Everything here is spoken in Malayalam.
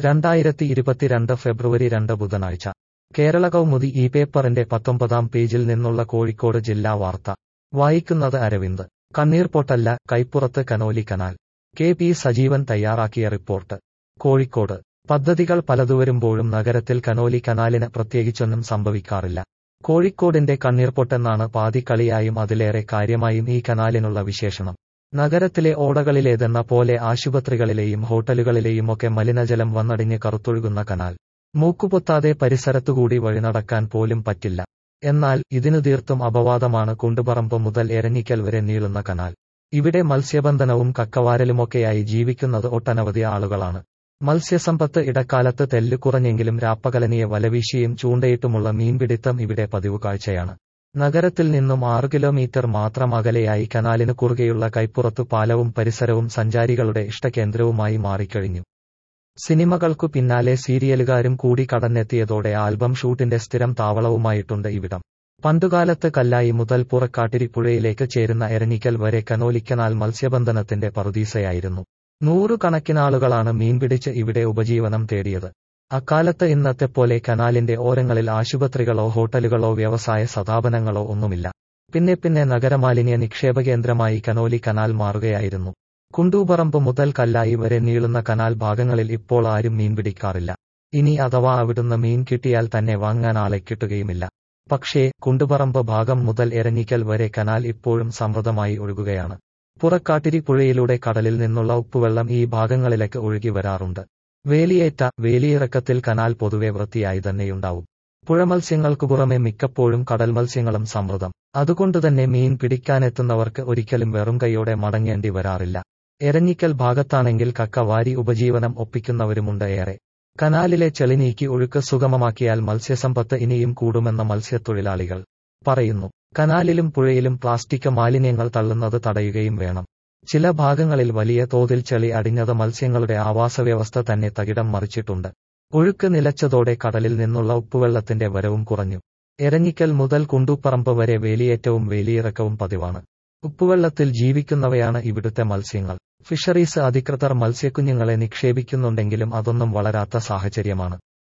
2022 ഫെബ്രുവരി 2 ബുധനാഴ്ച കേരള കൗമുദി ഈ പേപ്പറിന്റെ 19-ാം പേജിൽ നിന്നുള്ള കോഴിക്കോട് ജില്ലാ വാർത്ത വായിക്കുന്നത് അരവിന്ദ്. കണ്ണീർപ്പൊട്ടല്ല, കൈപ്പുറത്ത് കനോലി കനാൽ. കെ.പി. സജീവൻ തയ്യാറാക്കിയ റിപ്പോർട്ട്. കോഴിക്കോട് പദ്ധതികൾ പലതുവരുമ്പോഴും നഗരത്തിൽ കനോലി കനാലിന് പ്രത്യേകിച്ചൊന്നും സംഭവിക്കാറില്ല. കോഴിക്കോടിന്റെ കണ്ണീർപ്പൊട്ടെന്നാണ് പാതിക്കളിയായും അതിലേറെ കാര്യമായും ഈ കനാലിനുള്ള വിശേഷണം. നഗരത്തിലെ ഓടകളിലേതെന്ന പോലെ ആശുപത്രികളിലെയും ഹോട്ടലുകളിലെയുമൊക്കെ മലിനജലം വന്നടിഞ്ഞ് കറുത്തൊഴുകുന്ന കനാൽ. മൂക്കുപൊത്താതെ പരിസരത്തുകൂടി വഴിനടക്കാൻ പോലും പറ്റില്ല. എന്നാൽ ഇതിനു തീർത്തും അപവാദമാണ് കുണ്ടുപറമ്പ് മുതൽ എരഞ്ഞിക്കൽ വരെ നീളുന്ന കനാൽ. ഇവിടെ മത്സ്യബന്ധനവും കക്കവാരലുമൊക്കെയായി ജീവിക്കുന്നത് ഒട്ടനവധി ആളുകളാണ്. മത്സ്യസമ്പത്ത് ഇടക്കാലത്ത് തെല്ല് കുറഞ്ഞെങ്കിലും രാപ്പകലനിയെ വലവീശിയും ചൂണ്ടയിട്ടുമുള്ള മീൻപിടിത്തം ഇവിടെ പതിവ് കാഴ്ചയാണ്. നഗരത്തിൽ നിന്നും 6 കിലോമീറ്റർ മാത്രം അകലെയായി കനാലിനു കുറുകെയുള്ള കൈപ്പുറത്തു പാലവും പരിസരവും സഞ്ചാരികളുടെ ഇഷ്ടകേന്ദ്രവുമായി മാറിക്കഴിഞ്ഞു. സിനിമകൾക്കു പിന്നാലെ സീരിയലുകാരും കൂടി കടന്നെത്തിയതോടെ ആൽബം ഷൂട്ടിന്റെ സ്ഥിരം താവളവുമായിട്ടുണ്ട് ഇവിടം. പണ്ടുകാലത്ത് കല്ലായി മുതൽ പുറക്കാട്ടിരി പുഴയിലേക്ക് ചേരുന്ന എരഞ്ഞിക്കൽ വരെ കനോലിക്കനാൽ മത്സ്യബന്ധനത്തിന്റെ പറുദീസയായിരുന്നു. നൂറുകണക്കിനാളുകളാണ് മീൻപിടിച്ച് ഇവിടെ ഉപജീവനം തേടിയത്. അക്കാലത്ത് ഇന്നത്തെപ്പോലെ കനാലിന്റെ ഓരങ്ങളിൽ ആശുപത്രികളോ ഹോട്ടലുകളോ വ്യവസായ സ്ഥാപനങ്ങളോ ഒന്നുമില്ല. പിന്നെ നഗരമാലിന്യ നിക്ഷേപകേന്ദ്രമായി കനോലി കനാൽ മാറുകയായിരുന്നു. കുണ്ടൂപറമ്പ് മുതൽ കല്ലായി വരെ നീളുന്ന കനാൽ ഭാഗങ്ങളിൽ ഇപ്പോൾ ആരും മീൻ പിടിക്കാറില്ല. ഇനി അഥവാ അവിടുന്ന് മീൻ കിട്ടിയാൽ തന്നെ വാങ്ങാൻ ആളെ കിട്ടുകയുമില്ല. പക്ഷേ കുണ്ടുപറമ്പ് ഭാഗം മുതൽ എരഞ്ഞിക്കൽ വരെ കനാൽ ഇപ്പോഴും സമൃദ്ധമായി ഒഴുകുകയാണ്. പുറക്കാട്ടിരി പുഴയിലൂടെ കടലിൽ നിന്നുള്ള ഉപ്പുവെള്ളം ഈ ഭാഗങ്ങളിലേക്ക് ഒഴുകി വരാറുണ്ട്. വേലിയേറ്റ വേലിയിറക്കത്തിൽ കനാൽ പൊതുവെ വൃത്തിയായി തന്നെയുണ്ടാവും. പുഴമത്സ്യങ്ങൾക്കു പുറമെ മിക്കപ്പോഴും കടൽ മത്സ്യങ്ങളും സമൃദ്ധം. അതുകൊണ്ടുതന്നെ മീൻ പിടിക്കാനെത്തുന്നവർക്ക് ഒരിക്കലും വെറും കൈയോടെ മടങ്ങേണ്ടി വരാറില്ല. എരഞ്ഞിക്കൽ ഭാഗത്താണെങ്കിൽ കക്ക വാരി ഉപജീവനം ഒപ്പിക്കുന്നവരുമുണ്ട് ഏറെ. കനാലിലെ ചെളി നീക്കി ഒഴുക്ക് സുഗമമാക്കിയാൽ മത്സ്യസമ്പത്ത് ഇനിയും കൂടുമെന്ന മത്സ്യത്തൊഴിലാളികൾ പറയുന്നു. കനാലിലും പുഴയിലും പ്ലാസ്റ്റിക് മാലിന്യങ്ങൾ തള്ളുന്നത് തടയുകയും വേണം. ചില ഭാഗങ്ങളിൽ വലിയ തോതിൽ ചെളി അടിഞ്ഞത് മത്സ്യങ്ങളുടെ ആവാസവ്യവസ്ഥ തന്നെ തകിടം മറിച്ചിട്ടുണ്ട്. ഒഴുക്ക് നിലച്ചതോടെ കടലിൽ നിന്നുള്ള ഉപ്പുവെള്ളത്തിന്റെ വരവും കുറഞ്ഞു. എരഞ്ഞിക്കൽ മുതൽ കുണ്ടൂപ്പറമ്പ് വരെ വേലിയേറ്റവും വേലിയിറക്കവും പതിവാണ്. ഉപ്പുവെള്ളത്തിൽ ജീവിക്കുന്നവയാണ് ഇവിടുത്തെ മത്സ്യങ്ങൾ. ഫിഷറീസ് അധികൃതർ മത്സ്യക്കുഞ്ഞുങ്ങളെ നിക്ഷേപിക്കുന്നുണ്ടെങ്കിലും അതൊന്നും വളരാത്ത സാഹചര്യമാണ്.